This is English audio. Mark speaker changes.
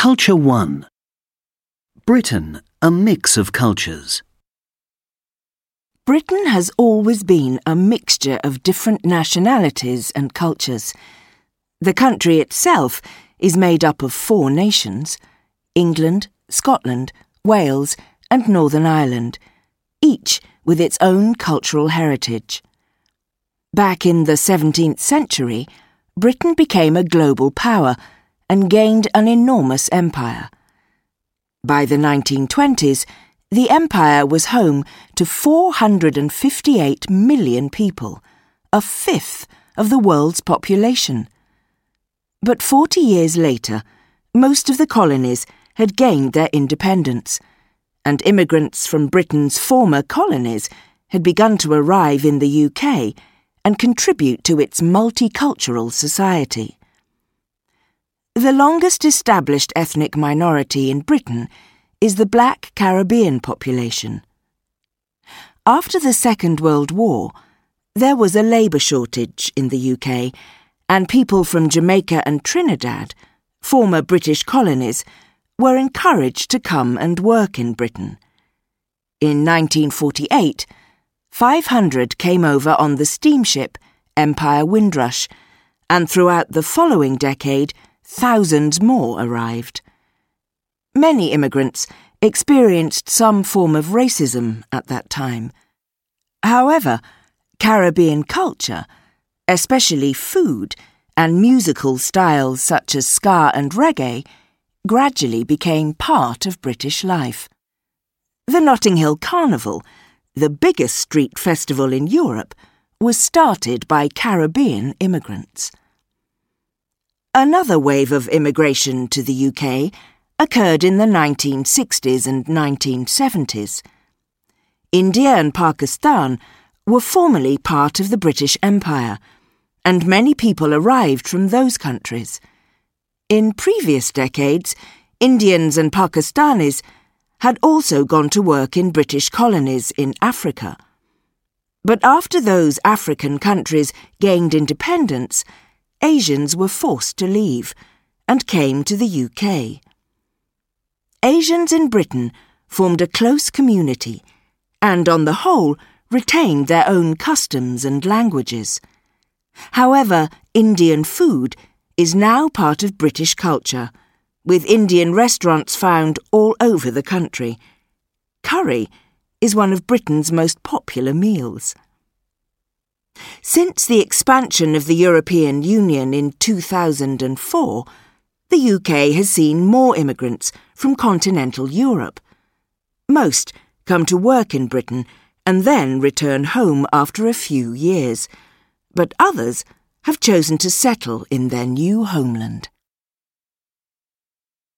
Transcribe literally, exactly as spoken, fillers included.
Speaker 1: Culture one. Britain, a mix of cultures.
Speaker 2: Britain has always been a mixture of different nationalities and cultures. The country itself is made up of four nations: England, Scotland, Wales, and Northern Ireland, each with its own cultural heritage. Back in the seventeenth century, Britain became a global power and gained an enormous empire. By the nineteen twenties, the empire was home to four hundred fifty-eight million people, a fifth of the world's population. But forty years later, most of the colonies had gained their independence, and immigrants from Britain's former colonies had begun to arrive in the U K and contribute to its multicultural society. The longest established ethnic minority in Britain is the Black Caribbean population. After the Second World War, there was a labour shortage in the U K, and people from Jamaica and Trinidad, former British colonies, were encouraged to come and work in Britain. In nineteen forty-eight, five hundred came over on the steamship Empire Windrush, and throughout the following decade, thousands more arrived. Many immigrants experienced some form of racism at that time. However, Caribbean culture, especially food and musical styles such as ska and reggae, gradually became part of British life. The Notting Hill Carnival, the biggest street festival in Europe, was started by Caribbean immigrants. Another wave of immigration to the U K occurred in the nineteen sixties and nineteen seventies. India and Pakistan were formerly part of the British Empire, and many people arrived from those countries. In previous decades, Indians and Pakistanis had also gone to work in British colonies in Africa. But after those African countries gained independence, Asians were forced to leave and came to the U K. Asians in Britain formed a close community and, on the whole, retained their own customs and languages. However, Indian food is now part of British culture, with Indian restaurants found all over the country. Curry is one of Britain's most popular meals. Since the expansion of the European Union in two thousand four, the U K has seen more immigrants from continental Europe. Most come to work in Britain and then return home after a few years, but others have chosen to settle in their new homeland.